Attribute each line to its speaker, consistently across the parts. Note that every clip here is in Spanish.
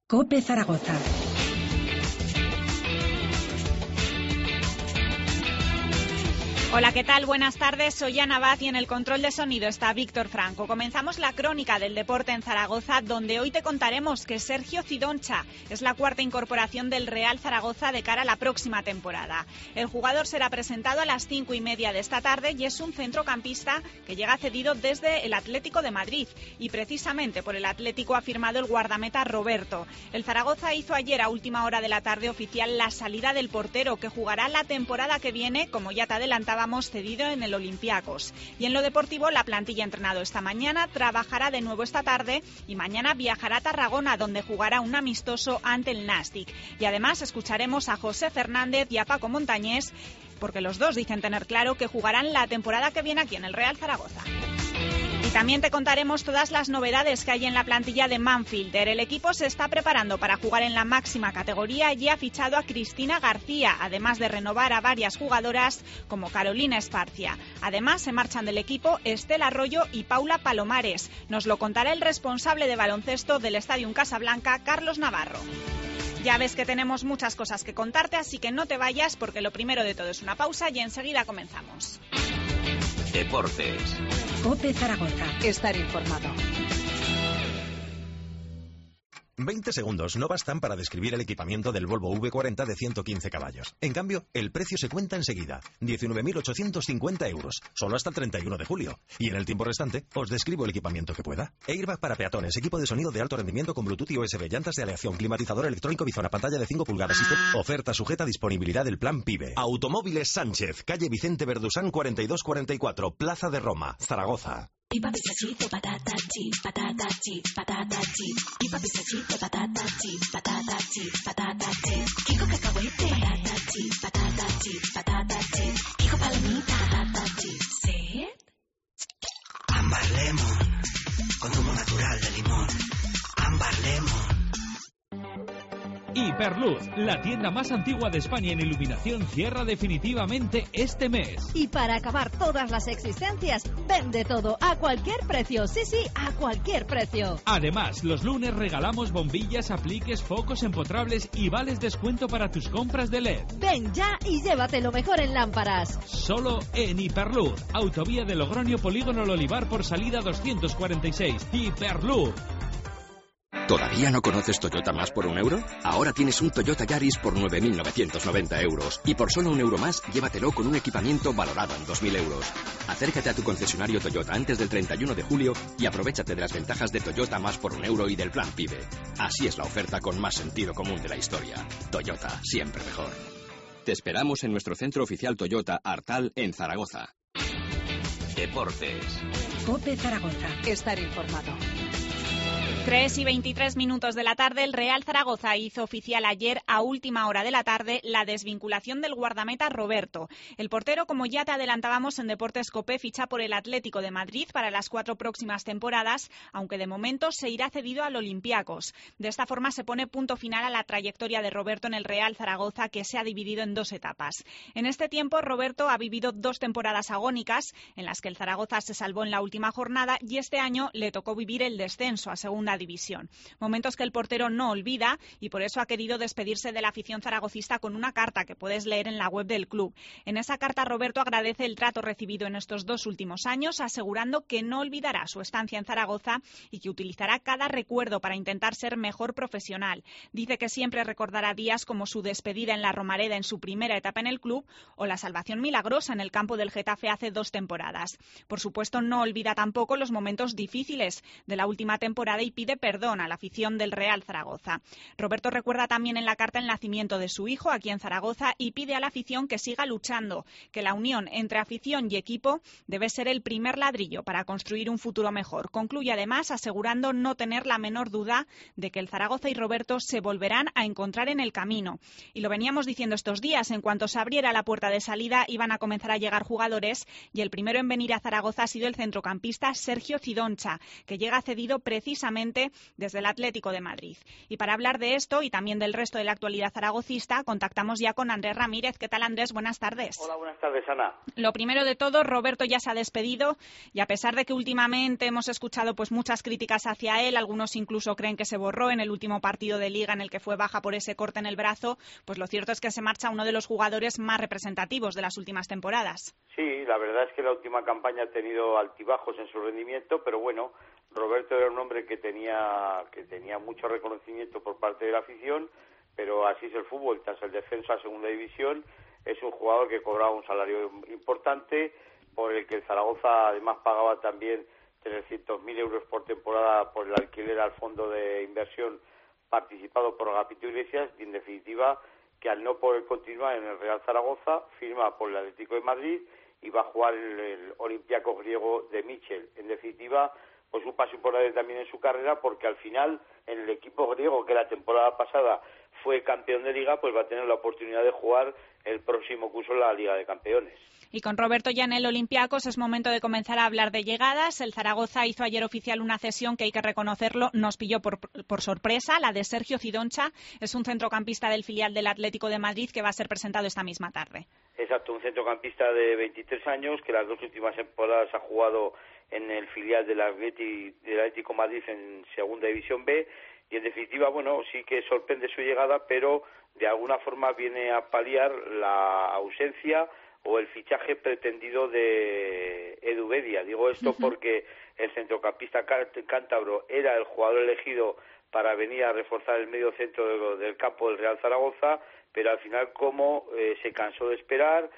Speaker 1: COPE Zaragoza.
Speaker 2: Hola, ¿qué tal? Buenas tardes, soy Ana Abad y en el control de sonido está Víctor Franco. Comenzamos la crónica del deporte en Zaragoza, donde hoy te contaremos que Sergio Cidoncha es la cuarta incorporación del Real Zaragoza de cara a la próxima temporada. El jugador será presentado a las 5:30 de esta tarde y es un centrocampista que llega cedido desde el Atlético de Madrid. Y precisamente por el Atlético ha firmado el guardameta Roberto. El Zaragoza hizo ayer a última hora de la tarde oficial la salida del portero, que jugará la temporada que viene, como ya te adelantaba, cedido en el Olympiacos. Y en lo deportivo, la plantilla ha entrenado esta mañana, trabajará de nuevo esta tarde y mañana viajará a Tarragona, donde jugará un amistoso ante el Nàstic. Y además escucharemos a José Fernández y a Paco Montañés, porque los dos dicen tener claro que jugarán la temporada que viene aquí en el Real Zaragoza. Y también te contaremos todas las novedades que hay en la plantilla de Manfielder. El equipo se está preparando para jugar en la máxima categoría y ha fichado a Cristina García, además de renovar a varias jugadoras como Carolina Esparcia. Además, se marchan del equipo Estela Arroyo y Paula Palomares. Nos lo contará el responsable de baloncesto del Estadio Casablanca, Carlos Navarro. Ya ves que tenemos muchas cosas que contarte, así que no te vayas, porque lo primero de todo es una pausa y enseguida comenzamos.
Speaker 3: Deportes.
Speaker 1: COPE Zaragoza.
Speaker 4: Estar informado.
Speaker 5: 20 segundos no bastan para describir el equipamiento del Volvo V40 de 115 caballos. En cambio, el precio se cuenta enseguida. 19.850 euros, solo hasta el 31 de julio. Y en el tiempo restante, os describo el equipamiento que pueda. Airbag para peatones, equipo de sonido de alto rendimiento con Bluetooth y USB, llantas de aleación, climatizador electrónico Bizona, pantalla de 5 pulgadas. Oferta sujeta a disponibilidad del plan PIBE. Automóviles Sánchez, calle Vicente Verdusán 4244, Plaza de Roma, Zaragoza.
Speaker 6: Y papi sachito, patata chip, patata chip, patata chip. Y papi sachito, patata chip, patata chip, patata chip. Kiko cacahuete, patata chip, patata chip, patata chip. Kiko palomita, patata chip. ¿Sí?
Speaker 7: Ámbar Lemon, con zumo natural de limón. Ámbar Lemon.
Speaker 8: Hiperluz, la tienda más antigua de España en iluminación, cierra definitivamente este mes.
Speaker 9: Y para acabar todas las existencias, vende todo a cualquier precio. Sí, a cualquier precio.
Speaker 8: Además, los lunes regalamos bombillas, apliques, focos empotrables y vales descuento para tus compras de LED.
Speaker 9: Ven ya y llévate lo mejor en lámparas.
Speaker 8: Solo en Hiperluz, autovía de Logroño, Polígono El Olivar por salida 246. Hiperluz.
Speaker 3: ¿Todavía no conoces Toyota Más por €1? Ahora tienes un Toyota Yaris por 9.990 euros. Y por solo €1 más, llévatelo con un equipamiento valorado en 2.000 euros. Acércate a tu concesionario Toyota antes del 31 de julio y aprovéchate de las ventajas de Toyota Más por €1 y del plan PIBE. Así es la oferta con más sentido común de la historia. Toyota, siempre mejor. Te esperamos en nuestro centro oficial Toyota Artal en Zaragoza.
Speaker 4: Deportes.
Speaker 1: COPE Zaragoza.
Speaker 4: Estar informado.
Speaker 2: 3:23 de la tarde, el Real Zaragoza hizo oficial ayer a última hora de la tarde la desvinculación del guardameta Roberto. El portero, como ya te adelantábamos en Deportes COPE, ficha por el Atlético de Madrid para las 4 próximas temporadas, aunque de momento se irá cedido al Olympiacos. De esta forma se pone punto final a la trayectoria de Roberto en el Real Zaragoza, que se ha dividido en 2 etapas. En este tiempo, Roberto ha vivido 2 temporadas agónicas, en las que el Zaragoza se salvó en la última jornada, y este año le tocó vivir el descenso a segunda división. Momentos que el portero no olvida, y por eso ha querido despedirse de la afición zaragocista con una carta que puedes leer en la web del club. En esa carta, Roberto agradece el trato recibido en estos 2 últimos años, asegurando que no olvidará su estancia en Zaragoza y que utilizará cada recuerdo para intentar ser mejor profesional. Dice que siempre recordará días como su despedida en la Romareda en su primera etapa en el club o la salvación milagrosa en el campo del Getafe hace 2 temporadas. Por supuesto, no olvida tampoco los momentos difíciles de la última temporada y pide perdón a la afición del Real Zaragoza. Roberto recuerda también en la carta el nacimiento de su hijo aquí en Zaragoza y pide a la afición que siga luchando, que la unión entre afición y equipo debe ser el primer ladrillo para construir un futuro mejor. Concluye además asegurando no tener la menor duda de que el Zaragoza y Roberto se volverán a encontrar en el camino. Y lo veníamos diciendo estos días, en cuanto se abriera la puerta de salida iban a comenzar a llegar jugadores, y el primero en venir a Zaragoza ha sido el centrocampista Sergio Cidoncha, que llega cedido precisamente procedente desde el Atlético de Madrid. Y para hablar de esto y también del resto de la actualidad zaragocista, contactamos ya con Andrés Ramírez. ¿Qué tal, Andrés? Buenas tardes.
Speaker 10: Hola, buenas tardes, Ana.
Speaker 2: Lo primero de todo, Roberto ya se ha despedido y a pesar de que últimamente hemos escuchado pues muchas críticas hacia él, algunos incluso creen que se borró en el último partido de Liga en el que fue baja por ese corte en el brazo, pues lo cierto es que se marcha uno de los jugadores más representativos de las últimas temporadas.
Speaker 10: Sí, la verdad es que la última campaña ha tenido altibajos en su rendimiento, pero bueno, Roberto era un hombre que tenía mucho reconocimiento por parte de la afición, pero así es el fútbol, tras el descenso a segunda división, es un jugador que cobraba un salario importante, por el que el Zaragoza además pagaba también 300.000 euros por temporada por el alquiler al fondo de inversión participado por Agapito Iglesias, y en definitiva que al no poder continuar en el Real Zaragoza firma por el Atlético de Madrid y va a jugar el Olympiacos griego de Michel. En definitiva, pues un paso importante también en su carrera, porque al final en el equipo griego, que la temporada pasada fue campeón de Liga, pues va a tener la oportunidad de jugar el próximo curso en la Liga de Campeones.
Speaker 2: Y con Roberto ya en el Olympiacos es momento de comenzar a hablar de llegadas. El Zaragoza hizo ayer oficial una cesión que, hay que reconocerlo, nos pilló por sorpresa, la de Sergio Cidoncha. Es un centrocampista del filial del Atlético de Madrid que va a ser presentado esta misma tarde.
Speaker 10: Exacto, un centrocampista de 23 años que las dos últimas temporadas ha jugado en el filial del Atlético Madrid en Segunda División B, y en definitiva, bueno, sí que sorprende su llegada, pero de alguna forma viene a paliar la ausencia o el fichaje pretendido de Edu Bedia. Digo esto porque el centrocampista cántabro era el jugador elegido para venir a reforzar el medio centro del campo del Real Zaragoza, pero al final, como se cansó de esperar,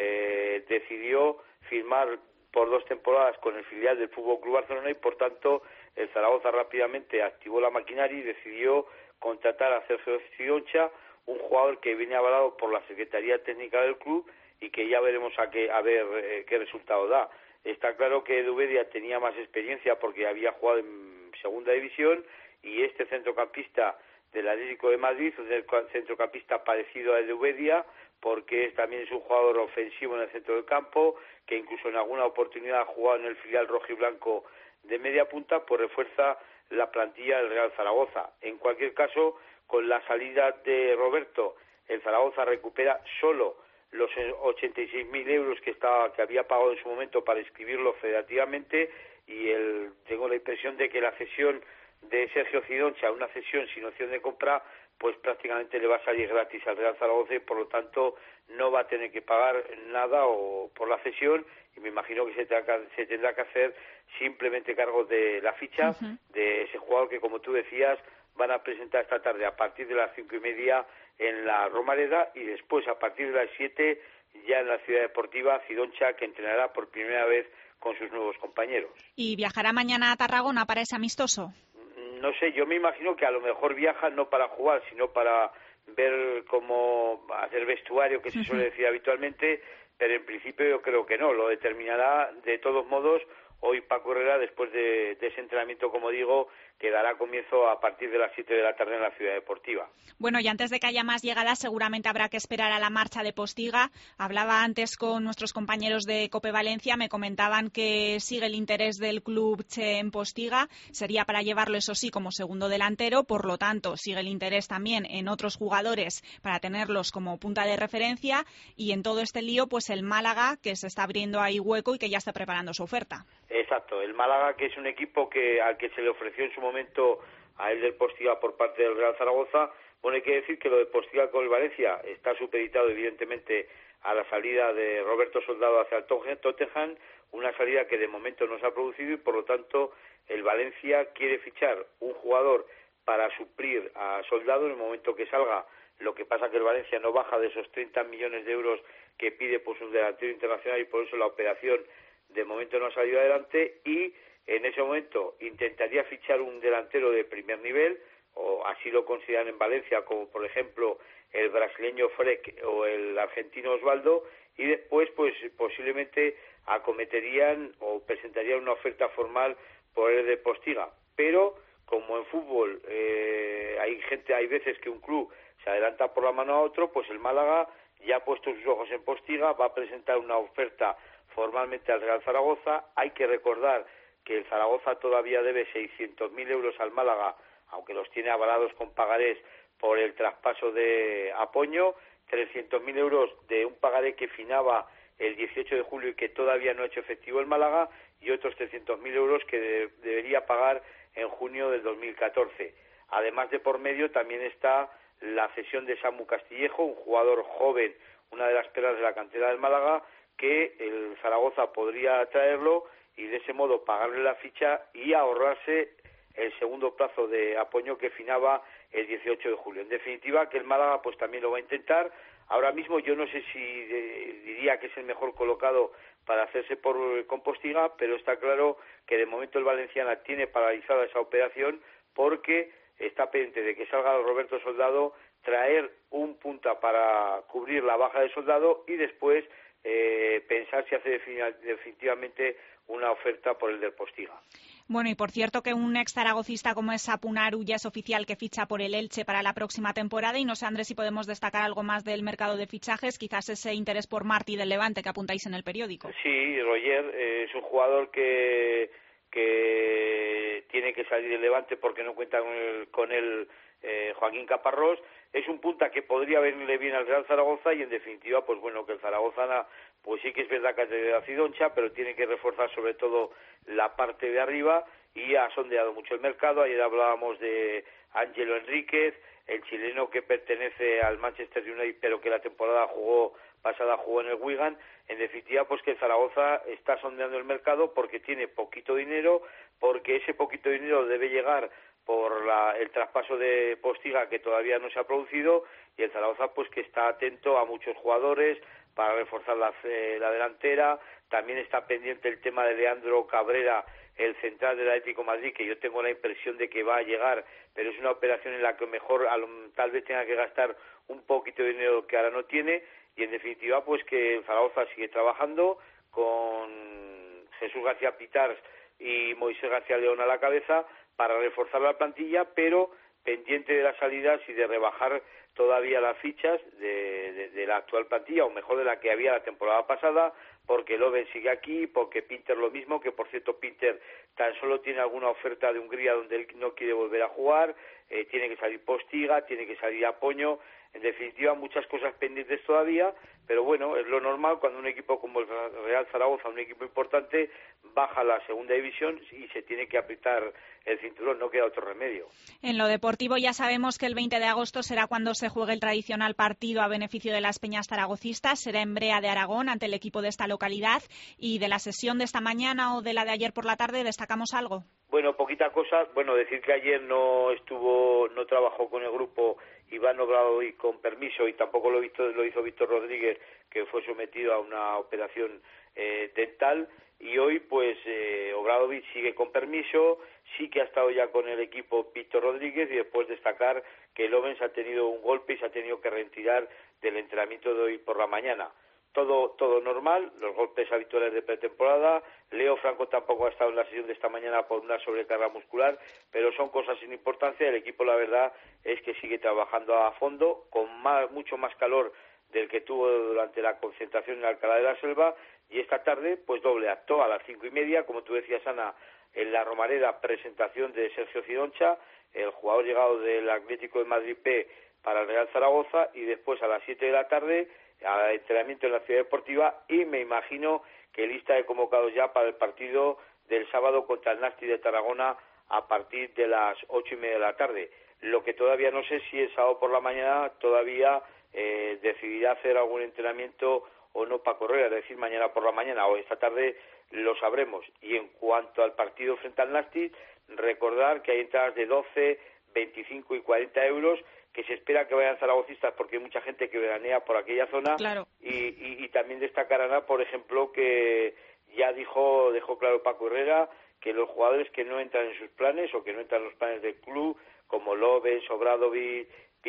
Speaker 10: decidió firmar por 2 temporadas con el filial del Fútbol Club Barcelona, y por tanto el Zaragoza rápidamente activó la maquinaria y decidió contratar a Sergio Cidoncha, un jugador que viene avalado por la Secretaría Técnica del club y que ya veremos a ver qué resultado da. Está claro que Edu Bedia tenía más experiencia porque había jugado en Segunda División, y este centrocampista del Atlético de Madrid, un centrocampista parecido a Edu Bedia, porque también es un jugador ofensivo en el centro del campo, que incluso en alguna oportunidad ha jugado en el filial rojiblanco de media punta, pues refuerza la plantilla del Real Zaragoza. En cualquier caso, con la salida de Roberto, el Zaragoza recupera solo los 86.000 euros que había pagado en su momento para inscribirlo federativamente, y tengo la impresión de que la cesión de Sergio Cidoncha, una cesión sin opción de compra, pues prácticamente le va a salir gratis al Real Zaragoza, y por lo tanto no va a tener que pagar nada por la cesión, y me imagino que se tendrá que hacer simplemente cargo de la ficha de ese jugador que, como tú decías, van a presentar esta tarde a partir de las 5:30 en la Romareda, y después a partir de las 7 ya en la Ciudad Deportiva, Cidoncha, que entrenará por primera vez con sus nuevos compañeros.
Speaker 2: ¿Y viajará mañana a Tarragona para ese amistoso?
Speaker 10: No sé, yo me imagino que a lo mejor viaja no para jugar, sino para ver cómo hacer vestuario, que se suele decir habitualmente, pero en principio yo creo que no, lo determinará de todos modos hoy Paco Herrera, después de ese entrenamiento, como digo, que dará comienzo a partir de las 7 de la tarde en la Ciudad Deportiva.
Speaker 2: Bueno, y antes de que haya más llegadas, seguramente habrá que esperar a la marcha de Postiga. Hablaba antes con nuestros compañeros de COPE Valencia, me comentaban que sigue el interés del club Che en Postiga. Sería para llevarlo, eso sí, como segundo delantero, por lo tanto, sigue el interés también en otros jugadores para tenerlos como punta de referencia, y en todo este lío, pues el Málaga, que se está abriendo ahí hueco y que ya está preparando su oferta.
Speaker 10: Exacto, el Málaga, que es un equipo al que se le ofreció en su momento a él del Postiga por parte del Real Zaragoza. Bueno, hay que decir que lo de Postiga con el Valencia está supeditado evidentemente a la salida de Roberto Soldado hacia el Tottenham, una salida que de momento no se ha producido, y por lo tanto el Valencia quiere fichar un jugador para suplir a Soldado en el momento que salga. Lo que pasa que el Valencia no baja de esos 30 millones de euros que pide por su delantero internacional, y por eso la operación de momento no ha salido adelante, y en ese momento intentaría fichar un delantero de primer nivel, o así lo consideran en Valencia, como por ejemplo el brasileño Freck o el argentino Osvaldo, y después pues posiblemente acometerían o presentarían una oferta formal por el de Postiga. Pero como en fútbol hay veces que un club se adelanta por la mano a otro, pues el Málaga ya ha puesto sus ojos en Postiga, va a presentar una oferta formalmente al Real Zaragoza. Hay que recordar que el Zaragoza todavía debe 600.000 euros al Málaga, aunque los tiene avalados con pagarés por el traspaso de Apoño, 300.000 euros de un pagaré que finaba el 18 de julio y que todavía no ha hecho efectivo el Málaga, y otros 300.000 euros que debería pagar en junio del 2014. Además de por medio también está la cesión de Samu Castillejo, un jugador joven, una de las perlas de la cantera del Málaga, que el Zaragoza podría traerlo y de ese modo pagarle la ficha y ahorrarse el segundo plazo de Apoño que finaba el 18 de julio. En definitiva, que el Málaga pues también lo va a intentar. Ahora mismo yo no sé si diría que es el mejor colocado para hacerse con Postiga, pero está claro que de momento el Valenciana tiene paralizada esa operación porque está pendiente de que salga Roberto Soldado, traer un punta para cubrir la baja de Soldado y después pensar si hace definitivamente una oferta por el del Postiga.
Speaker 2: Bueno, y por cierto que un ex zaragocista como es Sapunaru ya es oficial que ficha por el Elche para la próxima temporada, y no sé, Andrés, si podemos destacar algo más del mercado de fichajes, quizás ese interés por Martí del Levante que apuntáis en el periódico.
Speaker 10: Sí, Roger es un jugador que tiene que salir del Levante porque no cuenta con él Joaquín Caparrós. Es un punta que podría venirle bien al Real Zaragoza y en definitiva, pues bueno, que el Zaragoza pues sí que es verdad que ha tenido a Cidoncha, pero tiene que reforzar sobre todo la parte de arriba y ha sondeado mucho el mercado. Ayer hablábamos de Ángelo Enríquez, el chileno que pertenece al Manchester United pero que la temporada pasada jugó en el Wigan. En definitiva, pues que el Zaragoza está sondeando el mercado porque tiene poquito dinero, porque ese poquito dinero debe llegar por el traspaso de Postiga que todavía no se ha producido, y el Zaragoza pues que está atento a muchos jugadores para reforzar la delantera. También está pendiente el tema de Leandro Cabrera, el central del Atlético de Madrid, que yo tengo la impresión de que va a llegar, pero es una operación en la que mejor tal vez tenga que gastar un poquito de dinero que ahora no tiene, y en definitiva pues que el Zaragoza sigue trabajando con Jesús García Pitars y Moisés García León a la cabeza para reforzar la plantilla, pero pendiente de las salidas y de rebajar todavía las fichas de la actual plantilla, o mejor de la que había la temporada pasada, porque Loven sigue aquí, porque Pinter lo mismo, que por cierto Pinter tan solo tiene alguna oferta de Hungría donde él no quiere volver a jugar, tiene que salir Postiga, tiene que salir Apoño. En definitiva, muchas cosas pendientes todavía, pero bueno, es lo normal cuando un equipo como el Real Zaragoza, un equipo importante, baja a la segunda división y se tiene que apretar el cinturón, no queda otro remedio.
Speaker 2: En lo deportivo ya sabemos que el 20 de agosto será cuando se juegue el tradicional partido a beneficio de las peñas zaragocistas, será en Brea de Aragón ante el equipo de esta localidad. ¿Y de la sesión de esta mañana o de la de ayer por la tarde destacamos algo?
Speaker 10: Bueno, poquita cosa. Bueno, decir que ayer no trabajó con el grupo Iván Obradovic con permiso, y tampoco lo hizo Víctor Rodríguez, que fue sometido a una operación dental, y hoy pues Obradovic sigue con permiso. Sí que ha estado ya con el equipo Víctor Rodríguez, y después destacar que Lovens ha tenido un golpe y se ha tenido que retirar del entrenamiento de hoy por la mañana. Todo normal, los golpes habituales de pretemporada. Leo Franco tampoco ha estado en la sesión de esta mañana por una sobrecarga muscular, pero son cosas sin importancia. El equipo, la verdad, es que sigue trabajando a fondo, con mucho más calor del que tuvo durante la concentración en Alcalá de la Selva, y esta tarde, pues doble acto, a las 5:30, como tú decías, Ana, en la Romareda, presentación de Sergio Cidoncha, el jugador llegado del Atlético de Madrid B para el Real Zaragoza, y después a las 7 de la tarde al entrenamiento en la Ciudad Deportiva, y me imagino que lista de convocados ya para el partido del sábado contra el Nasti de Tarragona a partir de las 8:30 de la tarde. Lo que todavía no sé si el sábado por la mañana todavía decidirá hacer algún entrenamiento o no para correr, es decir, mañana por la mañana o esta tarde lo sabremos. Y en cuanto al partido frente al Nasti, recordar que hay entradas de 12, 25 y 40 euros, que se espera que vayan zaragocistas porque hay mucha gente que veranea por aquella zona.
Speaker 2: Claro.
Speaker 10: Y también destacarán, por ejemplo, que ya dejó claro Paco Herrera que los jugadores que no entran en sus planes o que no entran en los planes del club, como Loves, Obradovic,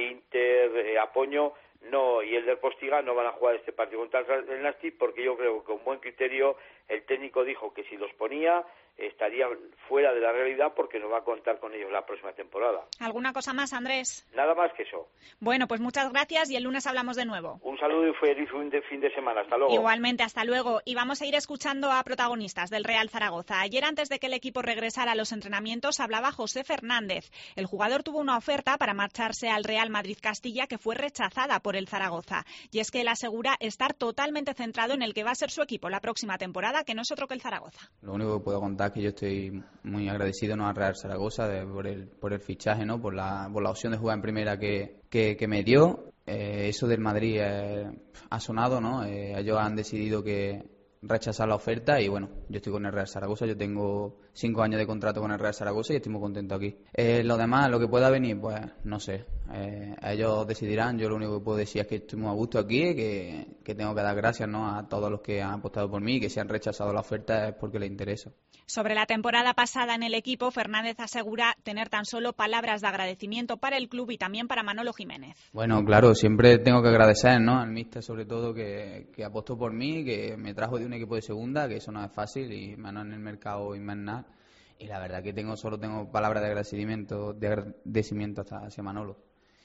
Speaker 10: Pinter, Apoño, no, y el del Postiga, no van a jugar este partido contra el Nasti, porque yo creo que con buen criterio el técnico dijo que si los ponía estaría fuera de la realidad porque no va a contar con ellos la próxima temporada.
Speaker 2: ¿Alguna cosa más, Andrés?
Speaker 10: Nada más que eso.
Speaker 2: Bueno, pues muchas gracias y el lunes hablamos de nuevo.
Speaker 10: Un saludo y feliz fin de semana. Hasta luego.
Speaker 2: Igualmente, hasta luego. Y vamos a ir escuchando a protagonistas del Real Zaragoza. Ayer, antes de que el equipo regresara a los entrenamientos, hablaba José Fernández. El jugador tuvo una oferta para marcharse al Real Madrid Castilla que fue rechazada por el Zaragoza. Y es que él asegura estar totalmente centrado en el que va a ser su equipo la próxima temporada, que no es otro que el Zaragoza.
Speaker 11: Lo único que puedo contar es que yo estoy muy agradecido, ¿no?, al Real Zaragoza por el fichaje, ¿no?, por la opción de jugar en primera que me dio. Eso del Madrid ha sonado, ¿no? Ellos han decidido que rechazar la oferta y bueno, yo estoy con el Real Zaragoza, yo tengo 5 años de contrato con el Real Zaragoza y estoy muy contento aquí. Lo demás, lo que pueda venir, pues no sé, ellos decidirán. Yo lo único que puedo decir es que estoy muy a gusto aquí, que tengo que dar gracias, ¿no?, a todos los que han apostado por mí y que si han rechazado la oferta es porque les interesa.
Speaker 2: Sobre la temporada pasada en el equipo, Fernández asegura tener tan solo palabras de agradecimiento para el club y también para Manolo Jiménez.
Speaker 11: Bueno, claro, siempre tengo que agradecer, ¿no?, al míster sobre todo que apostó por mí, que me trajo de un equipo de segunda, que eso no es fácil y menos en el mercado y más nada. Y la verdad que solo tengo palabras de agradecimiento hacia Manolo.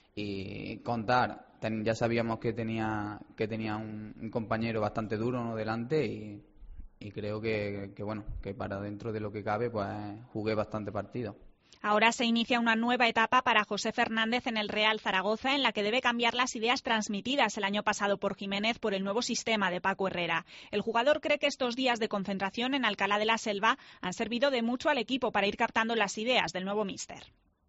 Speaker 11: Y contar, ya sabíamos que tenía un compañero bastante duro, ¿no?, delante y creo que bueno, que para dentro de lo que cabe pues jugué bastante partido.
Speaker 2: Ahora se inicia una nueva etapa para José Fernández en el Real Zaragoza, en la que debe cambiar las ideas transmitidas el año pasado por Jiménez por el nuevo sistema de Paco Herrera. El jugador cree que estos días de concentración en Alcalá de la Selva han servido de mucho al equipo para ir captando las ideas del nuevo míster.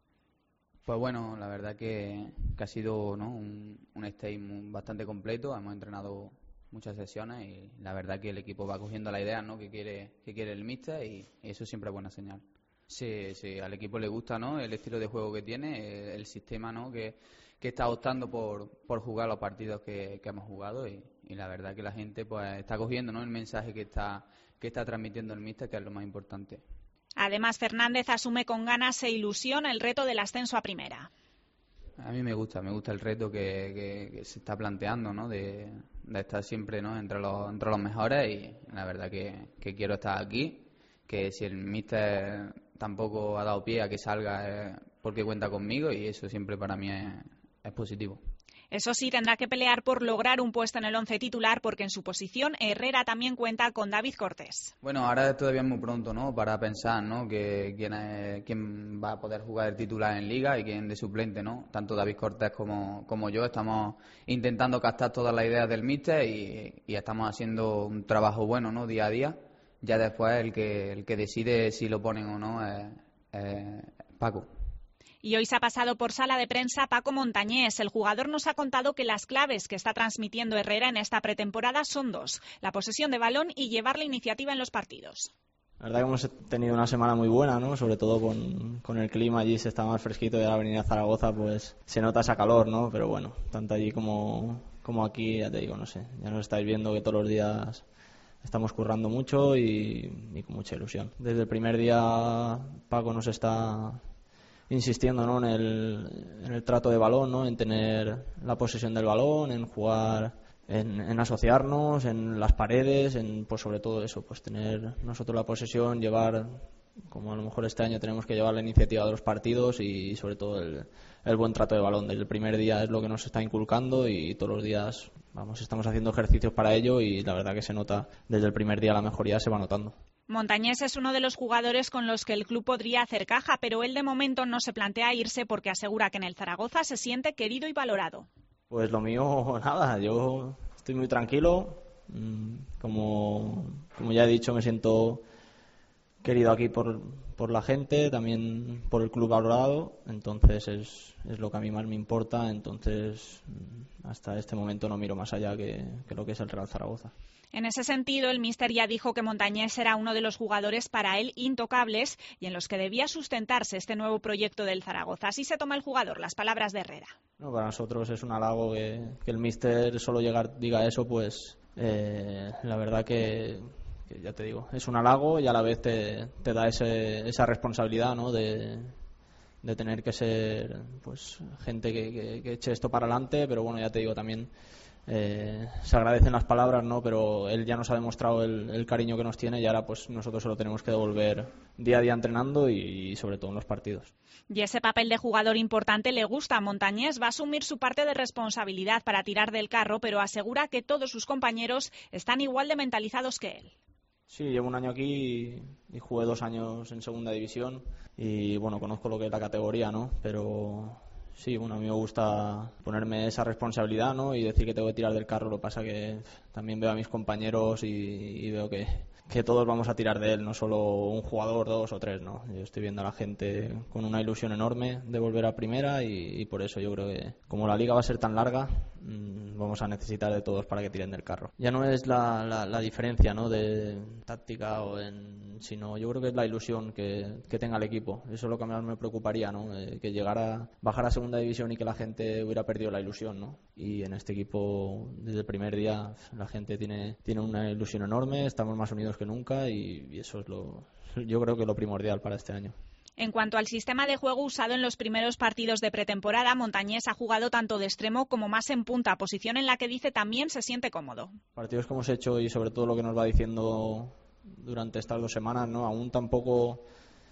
Speaker 11: Pues bueno, la verdad que ha sido, ¿no?, un stage bastante completo. Hemos entrenado muchas sesiones y la verdad que el equipo va cogiendo la idea, ¿no?, que quiere el míster y eso siempre es buena señal. Sí, al equipo le gusta, ¿no?, el estilo de juego que tiene, el sistema, ¿no?, que está optando por jugar los partidos que hemos jugado y la verdad que la gente pues está cogiendo, ¿no?, el mensaje que está transmitiendo el míster, que es lo más importante.
Speaker 2: Además, Fernández asume con ganas e ilusión el reto del ascenso a primera.
Speaker 11: A mí me gusta el reto que se está planteando, ¿no?, de estar siempre, ¿no?, entre los mejores y la verdad que quiero estar aquí, que si el míster tampoco ha dado pie a que salga porque cuenta conmigo y eso siempre para mí es positivo.
Speaker 2: Eso sí, tendrá que pelear por lograr un puesto en el 11 titular porque en su posición Herrera también cuenta con David Cortés.
Speaker 11: Bueno, ahora todavía es muy pronto, ¿no?, para pensar, ¿no?, que quién va a poder jugar el titular en Liga y quién de suplente, ¿no? Tanto David Cortés como yo estamos intentando captar todas las ideas del míster y estamos haciendo un trabajo bueno, ¿no?, día a día. Ya después el que decide si lo ponen o no es Paco.
Speaker 2: Y hoy se ha pasado por sala de prensa Paco Montañés. El jugador nos ha contado que las claves que está transmitiendo Herrera en esta pretemporada son 2: la posesión de balón y llevar la iniciativa en los partidos.
Speaker 12: La verdad que hemos tenido una semana muy buena, ¿no?, sobre todo con el clima. Allí se está más fresquito y ahora venir a Zaragoza pues se nota esa calor, ¿no? Pero bueno, tanto allí como aquí, ya te digo, no sé, ya nos estáis viendo que todos los días estamos currando mucho y con mucha ilusión. Desde el primer día Paco nos está insistiendo, ¿no?, en el trato de balón, ¿no?, en tener la posesión del balón, en jugar, en asociarnos, en las paredes, pues sobre todo eso, pues tener nosotros la posesión, llevar, como a lo mejor este año tenemos que llevar la iniciativa de los partidos y sobre todo el buen trato de balón. Desde el primer día es lo que nos está inculcando y todos los días estamos haciendo ejercicios para ello y la verdad que se nota desde el primer día, la mejoría se va notando.
Speaker 2: Montañés es uno de los jugadores con los que el club podría hacer caja, pero él de momento no se plantea irse porque asegura que en el Zaragoza se siente querido y valorado.
Speaker 12: Pues lo mío, nada, yo estoy muy tranquilo. Como ya he dicho, me siento querido aquí por la gente, también por el club valorado, entonces es lo que a mí más me importa. Entonces hasta este momento no miro más allá que lo que es el Real Zaragoza.
Speaker 2: En ese sentido, el míster ya dijo que Montañés era uno de los jugadores para él intocables y en los que debía sustentarse este nuevo proyecto del Zaragoza. Así se toma el jugador, las palabras de Herrera.
Speaker 12: No, para nosotros es un halago que el míster solo diga eso, pues la verdad que ya te digo, es un halago y a la vez te da esa responsabilidad, ¿no?, de tener que ser pues gente que eche esto para adelante, pero bueno, ya te digo, también se agradecen las palabras, ¿no? Pero él ya nos ha demostrado el cariño que nos tiene y ahora pues nosotros se lo tenemos que devolver día a día entrenando y sobre todo en los partidos.
Speaker 2: Y ese papel de jugador importante le gusta a Montañés. Va a asumir su parte de responsabilidad para tirar del carro, pero asegura que todos sus compañeros están igual de mentalizados que él.
Speaker 12: Sí, llevo un año aquí y jugué 2 años en segunda división y bueno, conozco lo que es la categoría, ¿no? Pero sí, bueno, a mí me gusta ponerme esa responsabilidad, ¿no? Y decir que tengo que tirar del carro. Lo que pasa que también veo a mis compañeros y veo que todos vamos a tirar de él, no solo un jugador, 2 o 3, ¿no? Yo estoy viendo a la gente con una ilusión enorme de volver a primera y por eso yo creo que como la liga va a ser tan larga, vamos a necesitar de todos para que tiren del carro. Ya no es la diferencia, ¿no? De táctica sino yo creo que es la ilusión que tenga el equipo. Eso es lo que más me preocuparía, ¿no? Que bajar a segunda división y que la gente hubiera perdido la ilusión, ¿no? Y en este equipo desde el primer día la gente tiene una ilusión enorme, estamos más unidos que nunca y eso es yo creo que lo primordial para este año.
Speaker 2: En cuanto al sistema de juego usado en los primeros partidos de pretemporada, Montañés ha jugado tanto de extremo como más en punta, posición en la que dice también se siente cómodo.
Speaker 12: Partidos que hemos hecho y sobre todo lo que nos va diciendo durante estas 2 semanas, ¿no? Aún tampoco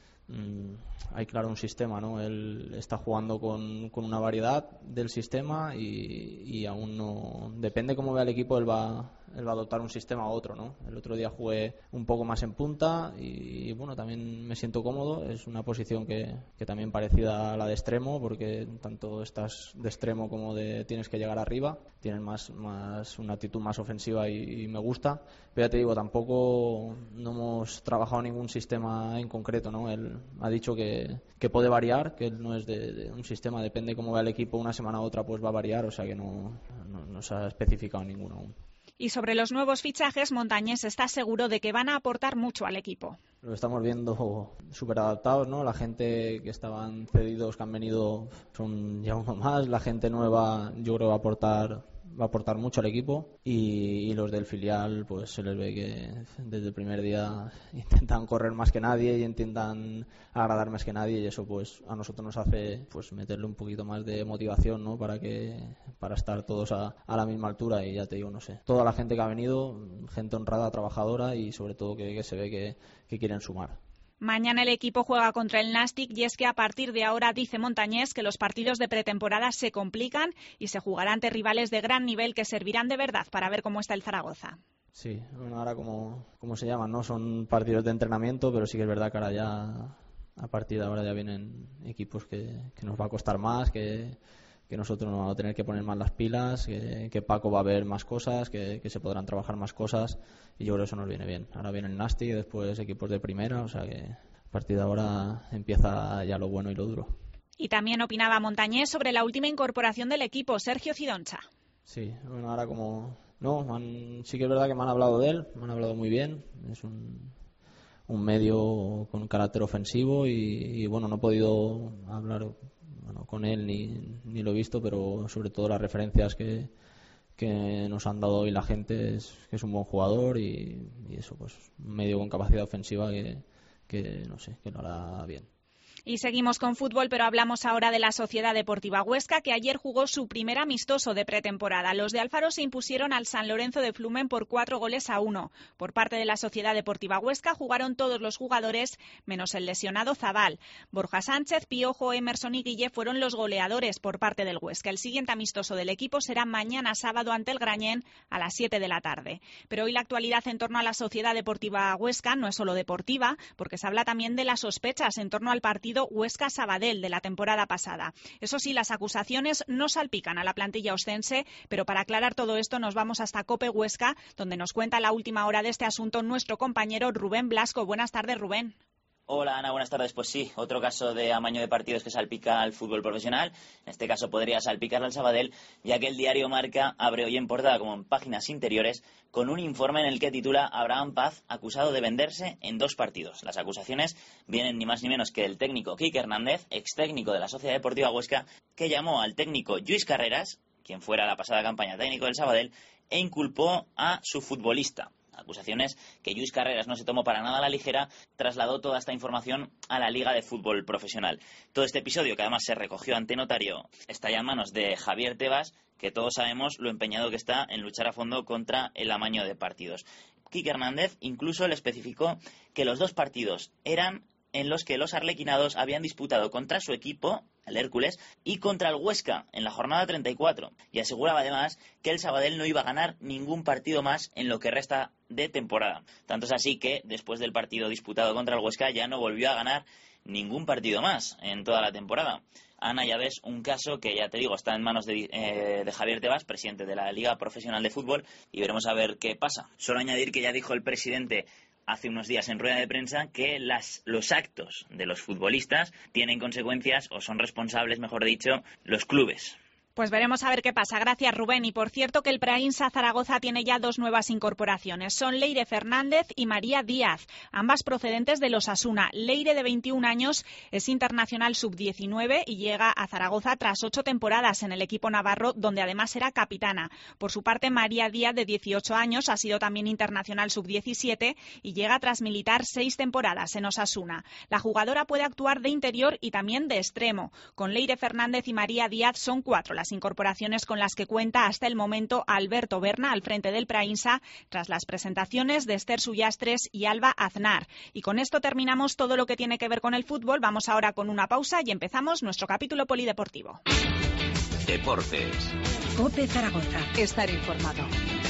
Speaker 12: hay claro un sistema, ¿no? Él está jugando con una variedad del sistema y aún no depende cómo vea el equipo, él va a adoptar un sistema u otro, ¿no? El otro día jugué un poco más en punta y bueno, también me siento cómodo. Es una posición que también parecida a la de extremo, porque tanto estás de extremo como tienes que llegar arriba, tienes más una actitud más ofensiva y me gusta. Pero ya te digo, tampoco no hemos trabajado ningún sistema en concreto, ¿no? Él ha dicho que puede variar, que él no es de un sistema, depende cómo vea el equipo, una semana u otra pues va a variar, o sea que no se ha especificado ninguno aún.
Speaker 2: Y sobre los nuevos fichajes, Montañés está seguro de que van a aportar mucho al equipo.
Speaker 12: Lo estamos viendo súper adaptados, ¿no? La gente que estaban cedidos, que han venido, son ya uno más. La gente nueva, yo creo, va a aportar mucho al equipo y los del filial, pues se les ve que desde el primer día intentan correr más que nadie y intentan agradar más que nadie y eso pues a nosotros nos hace pues meterle un poquito más de motivación, ¿no? Para estar todos a la misma altura y ya te digo, no sé, toda la gente que ha venido, gente honrada, trabajadora y sobre todo que se ve que quieren sumar.
Speaker 2: Mañana el equipo juega contra el Nàstic y es que a partir de ahora dice Montañés que los partidos de pretemporada se complican y se jugarán ante rivales de gran nivel que servirán de verdad para ver cómo está el Zaragoza.
Speaker 12: Sí, bueno, ahora como se llaman, ¿no? Son partidos de entrenamiento, pero sí que es verdad que ahora ya, a partir de ahora ya vienen equipos que nos va a costar más, que nosotros nos vamos a tener que poner más las pilas, que Paco va a ver más cosas, que se podrán trabajar más cosas y yo creo que eso nos viene bien. Ahora viene el Nàstic y después equipos de primera, o sea que a partir de ahora empieza ya lo bueno y lo duro.
Speaker 2: Y también opinaba Montañés sobre la última incorporación del equipo, Sergio Cidoncha.
Speaker 12: Sí, bueno, ahora sí que es verdad que me han hablado de él, me han hablado muy bien, es un medio con carácter ofensivo y bueno, no he podido hablar con él ni lo he visto, pero sobre todo las referencias que nos han dado hoy la gente que es un buen jugador y eso, pues un medio con capacidad ofensiva que no sé, que lo hará bien.
Speaker 2: Y seguimos con fútbol, pero hablamos ahora de la Sociedad Deportiva Huesca, que ayer jugó su primer amistoso de pretemporada. Los de Alfaro se impusieron al San Lorenzo de Flumen por 4-1. Por parte de la Sociedad Deportiva Huesca jugaron todos los jugadores, menos el lesionado Zabal. Borja Sánchez, Piojo, Emerson y Guille fueron los goleadores por parte del Huesca. El siguiente amistoso del equipo será mañana sábado ante el Grañén a las 7 de la tarde. Pero hoy la actualidad en torno a la Sociedad Deportiva Huesca no es solo deportiva, porque se habla también de las sospechas en torno al partido Huesca-Sabadell de la temporada pasada. Eso sí, las acusaciones no salpican a la plantilla oscense, pero para aclarar todo esto nos vamos hasta COPE Huesca, donde nos cuenta la última hora de este asunto nuestro compañero Rubén Blasco. Buenas tardes, Rubén.
Speaker 13: Hola Ana, buenas tardes. Pues sí, otro caso de amaño de partidos que salpica al fútbol profesional. En este caso podría salpicar al Sabadell, ya que el diario Marca abre hoy en portada como en páginas interiores con un informe en el que titula Abraham Paz acusado de venderse en 2 partidos. Las acusaciones vienen ni más ni menos que del técnico Quique Hernández, ex técnico de la Sociedad Deportiva Huesca, que llamó al técnico Lluís Carreras, quien fuera la pasada campaña técnico del Sabadell, e inculpó a su futbolista, Acusaciones que Lluís Carreras no se tomó para nada a la ligera, trasladó toda esta información a la Liga de Fútbol Profesional. Todo este episodio, que además se recogió ante notario, está ya en manos de Javier Tebas, que todos sabemos lo empeñado que está en luchar a fondo contra el amaño de partidos. Quique Hernández incluso le especificó que los 2 partidos eran en los que los arlequinados habían disputado contra su equipo, el Hércules, y contra el Huesca en la jornada 34, y aseguraba además que el Sabadell no iba a ganar ningún partido más en lo que resta de temporada. Tanto es así que después del partido disputado contra el Huesca ya no volvió a ganar ningún partido más en toda la temporada. Ana, ya ves, un caso que, ya te digo, está en manos de Javier Tebas, presidente de la Liga Profesional de Fútbol, y veremos a ver qué pasa. Solo añadir que ya dijo el presidente hace unos días en rueda de prensa que los actos de los futbolistas tienen consecuencias, o son responsables, mejor dicho, los clubes.
Speaker 2: Pues veremos a ver qué pasa. Gracias, Rubén. Y por cierto que el Prainsa Zaragoza tiene ya 2 nuevas incorporaciones. Son Leire Fernández y María Díaz, ambas procedentes de los Osasuna. Leire, de 21 años, es internacional sub-19 y llega a Zaragoza tras 8 temporadas en el equipo navarro, donde además era capitana. Por su parte, María Díaz, de 18 años, ha sido también internacional sub-17 y llega tras militar 6 temporadas en Osasuna. La jugadora puede actuar de interior y también de extremo. Con Leire Fernández y María Díaz son 4 las incorporaciones con las que cuenta hasta el momento Alberto Berna al frente del Prainsa, tras las presentaciones de Esther Sullastres y Alba Aznar. Y con esto terminamos todo lo que tiene que ver con el fútbol. Vamos ahora con una pausa y empezamos nuestro capítulo polideportivo.
Speaker 4: Deportes.
Speaker 1: COPE Zaragoza.
Speaker 4: Estar informado.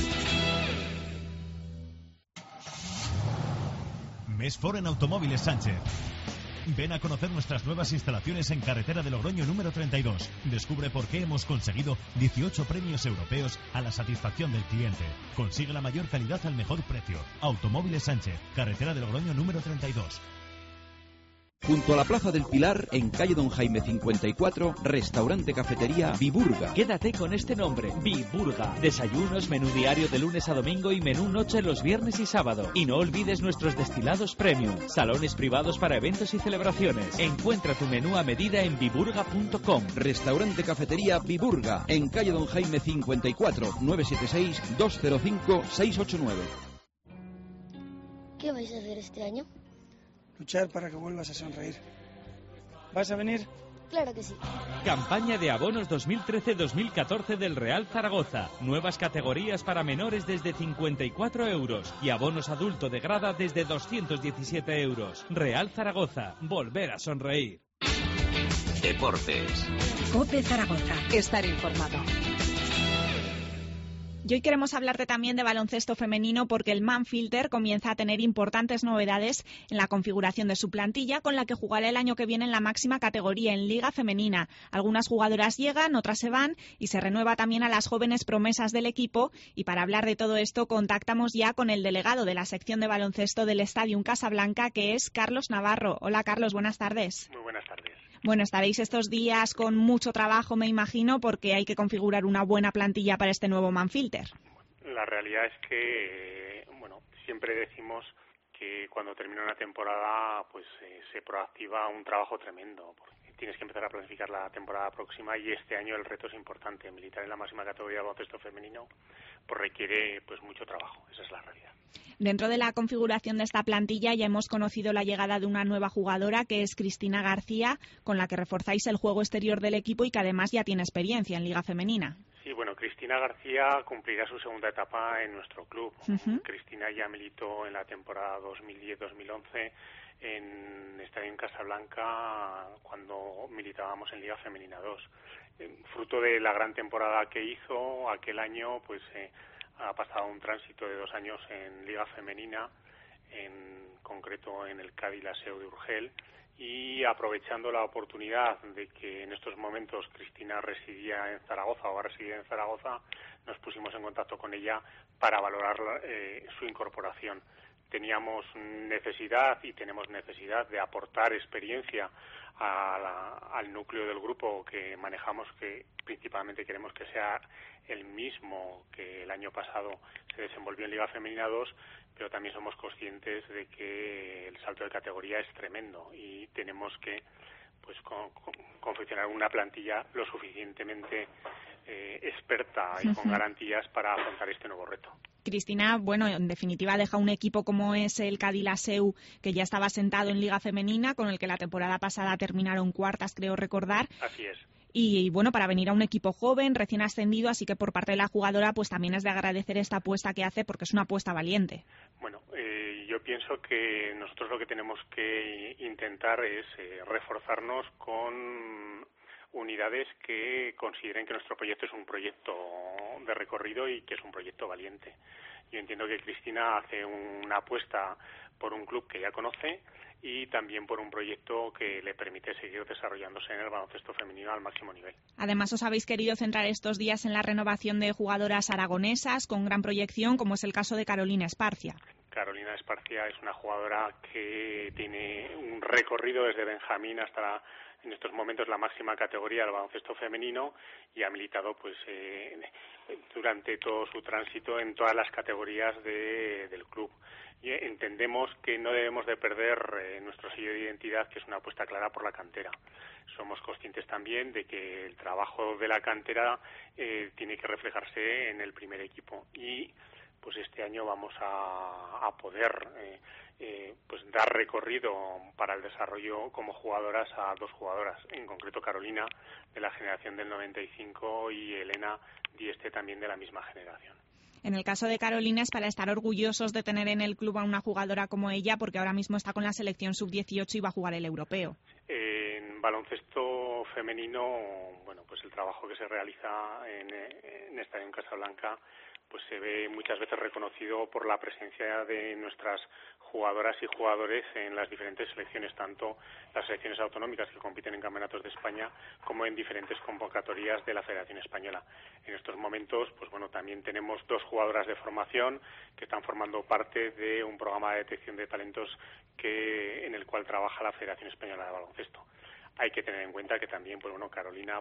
Speaker 14: Mes Ford en Automóviles Sánchez. Ven a conocer nuestras nuevas instalaciones en Carretera de Logroño número 32. Descubre por qué hemos conseguido 18 premios europeos a la satisfacción del cliente. Consigue la mayor calidad al mejor precio. Automóviles Sánchez, Carretera de Logroño número 32.
Speaker 15: Junto a la Plaza del Pilar, en calle Don Jaime 54, restaurante cafetería Viburga.
Speaker 8: Quédate con este nombre, Viburga. Desayunos, menú diario de lunes a domingo y menú noche los viernes y sábado. Y no olvides nuestros destilados premium, salones privados para eventos y celebraciones. Encuentra tu menú a medida en viburga.com.
Speaker 15: Restaurante cafetería Viburga, en calle Don Jaime 54, 976-205-689.
Speaker 16: ¿Qué vais a hacer este año?
Speaker 17: Luchar para que vuelvas a sonreír. ¿Vas a venir?
Speaker 16: Claro que sí.
Speaker 8: Campaña de abonos 2013-2014 del Real Zaragoza. Nuevas categorías para menores desde 54 euros y abonos adulto de grada desde 217 euros. Real Zaragoza. Volver a sonreír.
Speaker 4: Deportes.
Speaker 1: COPE Zaragoza.
Speaker 4: Estar informado.
Speaker 2: Y hoy queremos hablarte también de baloncesto femenino porque el Manfilter comienza a tener importantes novedades en la configuración de su plantilla, con la que jugará el año que viene en la máxima categoría, en Liga Femenina. Algunas jugadoras llegan, otras se van y se renueva también a las jóvenes promesas del equipo. Y para hablar de todo esto contactamos ya con el delegado de la sección de baloncesto del Stadium Casablanca, que es Carlos Navarro. Hola Carlos, buenas tardes.
Speaker 18: Muy buenas tardes.
Speaker 2: Bueno, estaréis estos días con mucho trabajo, me imagino, porque hay que configurar una buena plantilla para este nuevo Manfilter.
Speaker 18: La realidad es que, siempre decimos que cuando termina una temporada, pues se proactiva un trabajo tremendo, porque tienes que empezar a planificar la temporada próxima y este año el reto es importante. Militar en la máxima categoría de baloncesto femenino pues requiere mucho trabajo, esa es la realidad.
Speaker 2: Dentro de la configuración de esta plantilla ya hemos conocido la llegada de una nueva jugadora que es Cristina García, con la que reforzáis el juego exterior del equipo y que además ya tiene experiencia en Liga Femenina.
Speaker 18: Sí, Cristina García cumplirá su segunda etapa en nuestro club. Cristina ya militó en la temporada 2010-2011 en Estadio Casablanca cuando militábamos en Liga Femenina 2. Fruto de la gran temporada que hizo aquel año, ha pasado un tránsito de 2 años en Liga Femenina, en concreto en el Cádiz Laseo de Urgel, y aprovechando la oportunidad de que en estos momentos Cristina residía en Zaragoza o va a residir en Zaragoza, nos pusimos en contacto con ella para valorar su incorporación. Teníamos necesidad y tenemos necesidad de aportar experiencia al núcleo del grupo que manejamos, que principalmente queremos que sea el mismo que el año pasado se desenvolvió en Liga Femenina 2, pero también somos conscientes de que el salto de categoría es tremendo y tenemos que confeccionar una plantilla lo suficientemente experta y con garantías para afrontar este nuevo reto.
Speaker 2: Cristina, bueno, en definitiva deja un equipo como es el Cadilaseu, que ya estaba sentado en Liga Femenina, con el que la temporada pasada terminaron cuartas, creo recordar.
Speaker 18: Así es.
Speaker 2: Y bueno, para venir a un equipo joven, recién ascendido, así que por parte de la jugadora pues también es de agradecer esta apuesta que hace, porque es una apuesta valiente.
Speaker 18: Bueno, yo pienso que nosotros lo que tenemos que intentar es reforzarnos con unidades que consideren que nuestro proyecto es un proyecto de recorrido y que es un proyecto valiente. Yo entiendo que Cristina hace una apuesta por un club que ya conoce y también por un proyecto que le permite seguir desarrollándose en el baloncesto femenino al máximo nivel.
Speaker 2: Además, os habéis querido centrar estos días en la renovación de jugadoras aragonesas con gran proyección, como es el caso de Carolina Esparcia.
Speaker 18: Carolina Esparcia es una jugadora que tiene un recorrido desde Benjamín hasta en estos momentos la máxima categoría del baloncesto femenino y ha militado pues durante todo su tránsito en todas las categorías del club. Y entendemos que no debemos de perder nuestro sello de identidad, que es una apuesta clara por la cantera. Somos conscientes también de que el trabajo de la cantera tiene que reflejarse en el primer equipo y pues este año vamos a poder pues dar recorrido para el desarrollo como jugadoras a dos jugadoras, en concreto Carolina de la generación del 95 y Elena Dieste también de la misma generación.
Speaker 2: En el caso de Carolina es para estar orgullosos de tener en el club a una jugadora como ella, porque ahora mismo está con la selección sub-18 y va a jugar el europeo.
Speaker 18: En baloncesto femenino, bueno, pues el trabajo que se realiza en Estadio Casablanca pues se ve muchas veces reconocido por la presencia de nuestras jugadoras y jugadores en las diferentes selecciones, tanto las selecciones autonómicas que compiten en campeonatos de España como en diferentes convocatorias de la Federación Española. En estos momentos, pues bueno, también tenemos dos jugadoras de formación que están formando parte de un programa de detección de talentos en el cual trabaja la Federación Española de Baloncesto. Hay que tener en cuenta que también, pues bueno, Carolina,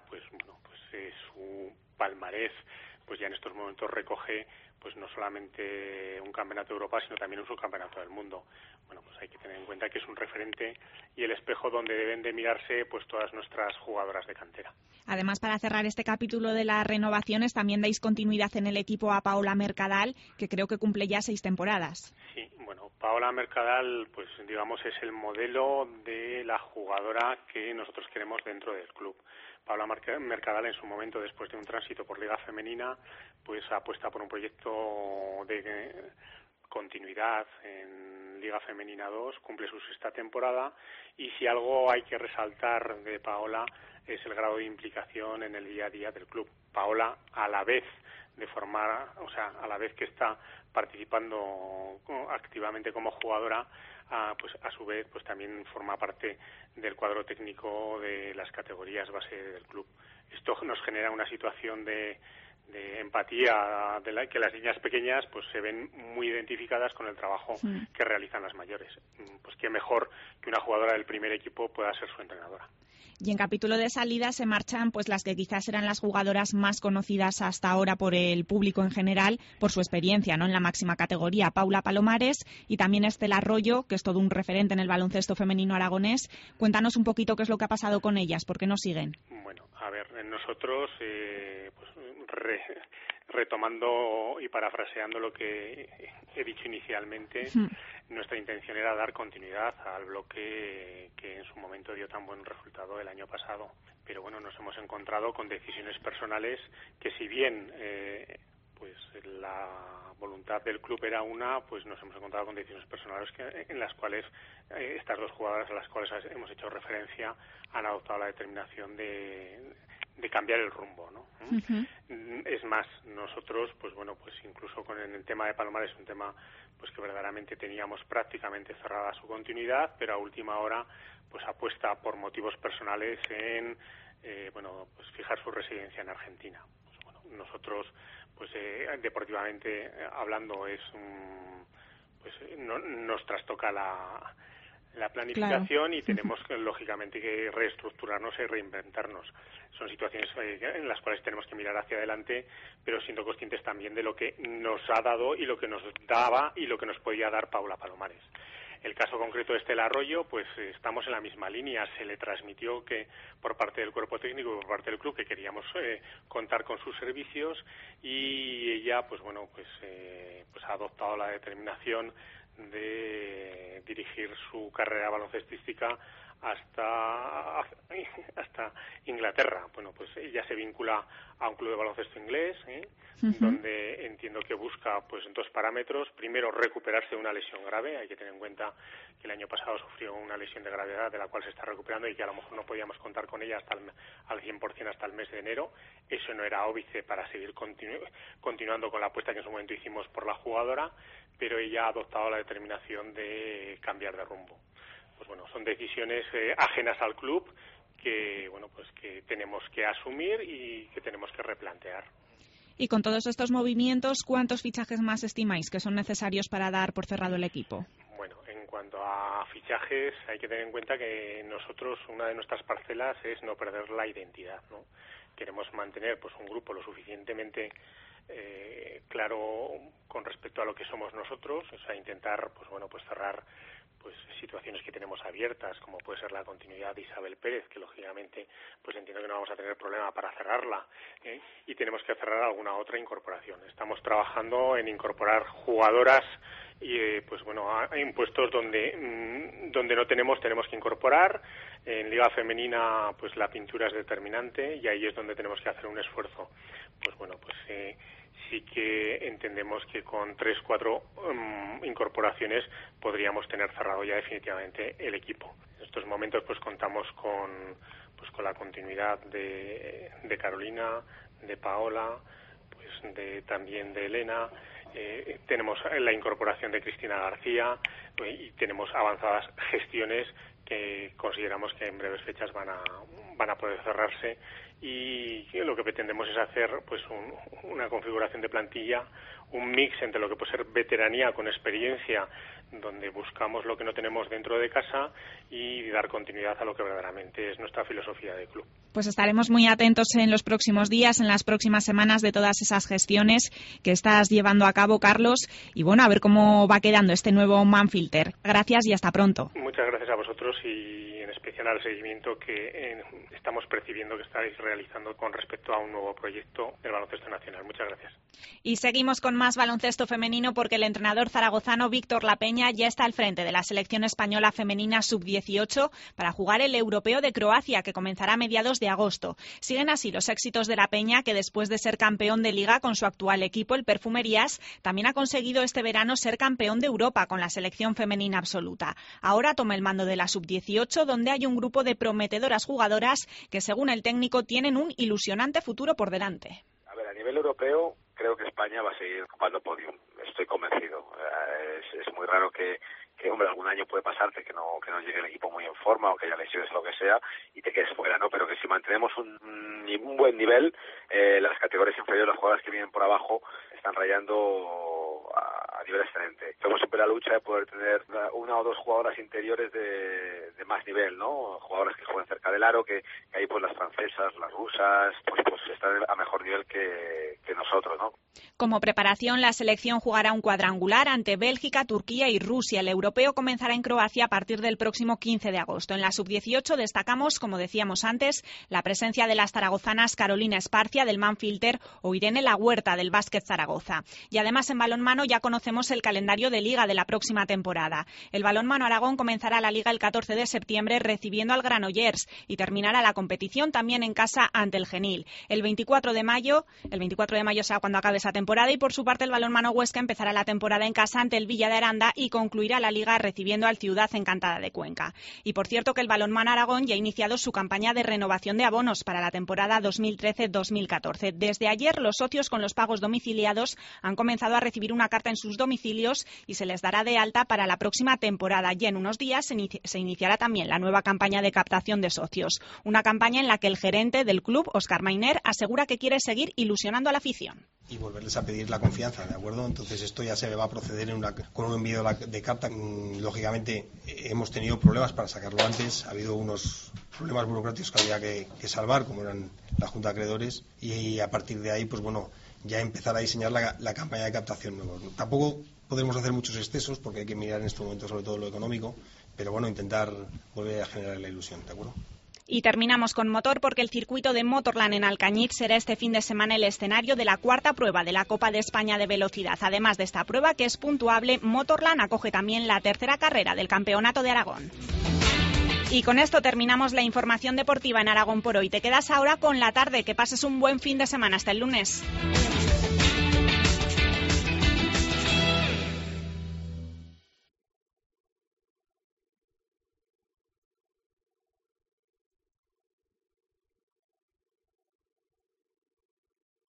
Speaker 18: su palmarés pues ya en estos momentos recoge pues no solamente un campeonato de Europa, sino también un subcampeonato del mundo. Bueno, pues hay que tener en cuenta que es un referente y el espejo donde deben de mirarse pues todas nuestras jugadoras de cantera.
Speaker 2: Además, para cerrar este capítulo de las renovaciones, también dais continuidad en el equipo a Paola Mercadal, que creo que cumple ya 6 temporadas.
Speaker 18: Sí, bueno, Paola Mercadal, pues digamos, es el modelo de la jugadora que nosotros queremos dentro del club. Paola Mercadal, en su momento, después de un tránsito por Liga Femenina, pues apuesta por un proyecto de continuidad en Liga Femenina 2, cumple su 6ª temporada y si algo hay que resaltar de Paola es el grado de implicación en el día a día del club. Paola, a la vez a la vez que está participando activamente como jugadora, pues a su vez pues también forma parte del cuadro técnico de las categorías base del club. Esto nos genera una situación de empatía que las niñas pequeñas pues se ven muy identificadas con el trabajo que realizan las mayores. Pues qué mejor que una jugadora del primer equipo pueda ser su entrenadora.
Speaker 2: Y en capítulo de salida se marchan pues las que quizás eran las jugadoras más conocidas hasta ahora por el público en general, por su experiencia, ¿no?, en la máxima categoría. Paula Palomares y también Estela Arroyo, que es todo un referente en el baloncesto femenino aragonés. Cuéntanos un poquito qué es lo que ha pasado con ellas, ¿por qué no siguen?
Speaker 18: Bueno, a ver, nosotros retomando y parafraseando lo que he dicho inicialmente, nuestra intención era dar continuidad al bloque que en su momento dio tan buen resultado el año pasado. Pero bueno, nos hemos encontrado con decisiones personales que, si bien pues la voluntad del club era una, pues nos hemos encontrado con decisiones personales en las cuales estas dos jugadoras a las cuales hemos hecho referencia han adoptado la determinación de cambiar el rumbo, ¿no? Es más, nosotros, pues bueno, pues incluso con el tema de Palomares, un tema pues que verdaderamente teníamos prácticamente cerrada su continuidad, pero a última hora pues apuesta por motivos personales en pues fijar su residencia en Argentina. Pues bueno, nosotros pues deportivamente hablando nos trastoca la planificación, claro, y tenemos lógicamente que reestructurarnos y reinventarnos. Son situaciones en las cuales tenemos que mirar hacia adelante, pero siendo conscientes también de lo que nos ha dado y lo que nos daba y lo que nos podía dar Paula Palomares. El caso concreto de Estela Arroyo, pues estamos en la misma línea. Se le transmitió que por parte del cuerpo técnico y por parte del club que queríamos contar con sus servicios, y ella, pues bueno, pues ha adoptado la determinación de dirigir su carrera baloncestística hasta Inglaterra. Bueno, pues ella se vincula a un club de baloncesto inglés, donde entiendo que busca pues 2 parámetros. Primero, recuperarse de una lesión grave. Hay que tener en cuenta que el año pasado sufrió una lesión de gravedad de la cual se está recuperando y que a lo mejor no podíamos contar con ella al 100% hasta el mes de enero. Eso no era óbice para seguir continuando con la apuesta que en su momento hicimos por la jugadora, pero ella ha adoptado la determinación de cambiar de rumbo. Pues bueno, son decisiones ajenas al club que, bueno, pues que tenemos que asumir y que tenemos que replantear.
Speaker 2: Y con todos estos movimientos, ¿cuántos fichajes más estimáis que son necesarios para dar por cerrado el equipo?
Speaker 18: Bueno, en cuanto a fichajes, hay que tener en cuenta que nosotros, una de nuestras parcelas es no perder la identidad, ¿no? Queremos mantener pues un grupo lo suficientemente claro con respecto a lo que somos nosotros, o sea, intentar pues bueno, pues cerrar pues situaciones que tenemos abiertas, como puede ser la continuidad de Isabel Pérez, que lógicamente pues entiendo que no vamos a tener problema para cerrarla, y tenemos que cerrar alguna otra incorporación. Estamos trabajando en incorporar jugadoras y pues bueno, en puestos donde no tenemos que incorporar. En Liga Femenina pues la pintura es determinante y ahí es donde tenemos que hacer un esfuerzo. Pues bueno, pues sí que entendemos que con 3-4 incorporaciones podríamos tener cerrado ya definitivamente el equipo. En estos momentos pues contamos con la continuidad de Carolina, de Paola, pues también de Elena. Tenemos la incorporación de Cristina García y tenemos avanzadas gestiones que consideramos que en breves fechas van a poder cerrarse, y lo que pretendemos es hacer pues una configuración de plantilla, un mix entre lo que puede ser veteranía con experiencia, donde buscamos lo que no tenemos dentro de casa y dar continuidad a lo que verdaderamente es nuestra filosofía de club.
Speaker 2: Pues estaremos muy atentos en los próximos días, en las próximas semanas, de todas esas gestiones que estás llevando a cabo, Carlos, y bueno, a ver cómo va quedando este nuevo Manfilter. Gracias y hasta pronto.
Speaker 18: Muchas gracias a vosotros y en especial al seguimiento que estamos percibiendo que estáis realizando con respecto a un nuevo proyecto del baloncesto nacional. Muchas gracias.
Speaker 2: Y seguimos con más baloncesto femenino, porque el entrenador zaragozano Víctor Lapeña ya está al frente de la selección española femenina sub-18 para jugar el Europeo de Croacia, que comenzará a mediados de agosto. Siguen así los éxitos de Lapeña, que después de ser campeón de Liga con su actual equipo, el Perfumerías, también ha conseguido este verano ser campeón de Europa con la selección femenina absoluta. Ahora toma el mando de la sub-18, donde hay un grupo de prometedoras jugadoras que, según el técnico, tienen un ilusionante futuro por delante.
Speaker 19: A ver, a nivel europeo, creo que España va a seguir ocupando podium. Estoy convencido. Es muy raro que hombre, algún año puede pasarte que no llegue el equipo muy en forma o que haya lesiones o lo que sea y te quedes fuera, ¿no? Pero que si mantenemos un buen nivel, las categorías inferiores, los jugadores que vienen por abajo están rayando a nivel excelente. Tenemos siempre la lucha de poder tener una o dos jugadoras interiores de más nivel, ¿no? Jugadoras que jueguen cerca del aro, que ahí pues las francesas, las rusas, pues están a mejor nivel que nosotros, ¿no?
Speaker 2: Como preparación, la selección jugará un cuadrangular ante Bélgica, Turquía y Rusia. El europeo comenzará en Croacia a partir del próximo 15 de agosto. En la sub-18 destacamos, como decíamos antes, la presencia de las zaragozanas Carolina Esparcia del Manfilter o Irene La Huerta del Básquet Zaragoza. Y además en balonmano ya conocemos el calendario de Liga de la próxima temporada. El balonmano Aragón comenzará la Liga el 14 de septiembre recibiendo al Granollers y terminará la competición también en casa ante el Genil. El 24 de mayo será cuando acabe esa temporada, y por su parte el balonmano Huesca empezará la temporada en casa ante el Villa de Aranda y concluirá la Liga recibiendo al Ciudad Encantada de Cuenca. Y por cierto que el balonmano Aragón ya ha iniciado su campaña de renovación de abonos para la temporada 2013-2014. Desde ayer los socios con los pagos domiciliados han comenzado a recibir una carta en sus domicilios y se les dará de alta para la próxima temporada. Y en unos días se iniciará también la nueva campaña de captación de socios. Una campaña en la que el gerente del club, Óscar Mainer, asegura que quiere seguir ilusionando a la afición.
Speaker 20: Y volverles a pedir la confianza, ¿de acuerdo? Entonces esto ya se va a proceder con un envío de carta. Lógicamente hemos tenido problemas para sacarlo antes, ha habido unos problemas burocráticos que había que salvar, como eran la Junta de Acreedores, y a partir de ahí, pues bueno, ya empezar a diseñar la campaña de captación nueva. Tampoco podremos hacer muchos excesos porque hay que mirar en este momento sobre todo lo económico, pero bueno, intentar volver a generar la ilusión, ¿de acuerdo?
Speaker 2: Y terminamos con motor porque el circuito de Motorland en Alcañiz será este fin de semana el escenario de la cuarta prueba de la Copa de España de Velocidad. Además de esta prueba, que es puntuable, Motorland acoge también la tercera carrera del Campeonato de Aragón. Y con esto terminamos la información deportiva en Aragón por hoy. Te quedas ahora con La Tarde. Que pases un buen fin de semana. Hasta el lunes.